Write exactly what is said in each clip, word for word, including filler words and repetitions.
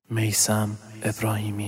میثم ابراهیمی.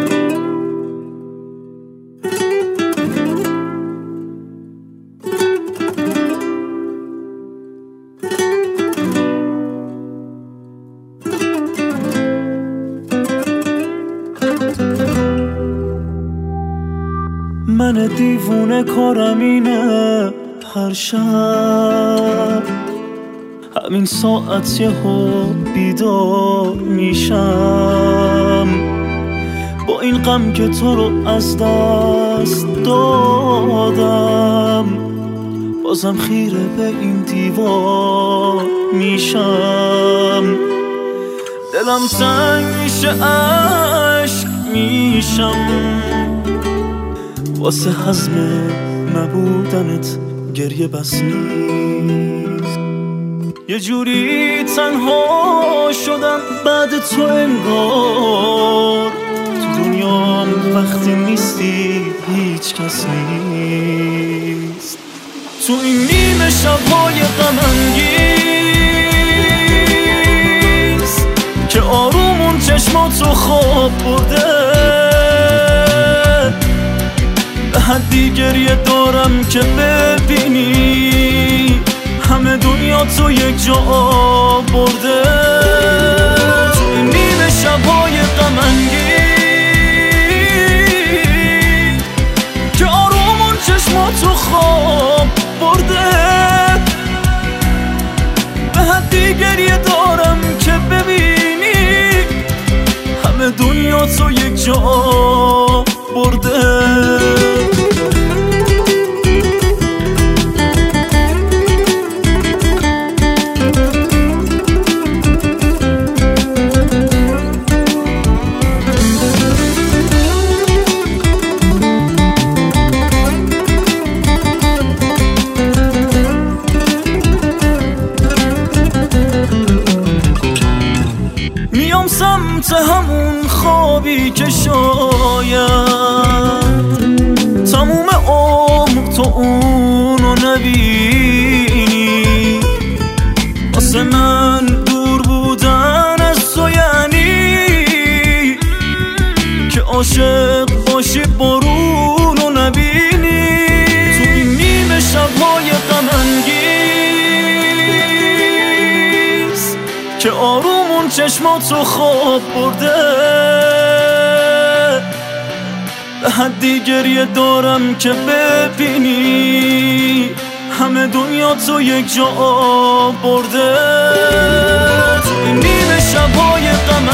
من دیوونه کارم اینه، هر شب همین ساعت یهو بیدار میشم، با این غم که تو رو از دست دادم، بازم خیره به این دیوار میشم. دلم تنگ میشه، عشق میشم، واسه حزم نبودنت گریه بس نیست. یه جوری تنها شدم بعد تو، انگار تو دنیام وقتی نیستی هیچ کس نیست. تو این نیمه شبهای غم انگیز که آرومون چشماتو خواب برده، حدی گریه دارم که ببینی همه دنیا تو یک جا برده. تو این نیمه شبهای غم انگیز که آرومون چشماتو خواب برده، به حدی گریه دارم که ببینی همه دنیا تو یک جا برده. میام سمت همون خوابی که شاید تموم عمر تو اونو نبینی. واسه من دور بودن از تو یعنی که عاشق باشی بارونو نبینی. تو این نیمه شبهای غم انگیز که آرومون چشماتو خواب برده، به حدی گریه دارم که ببینی همه دنیا تو یک جا برده. تو این نیمه شبهای غم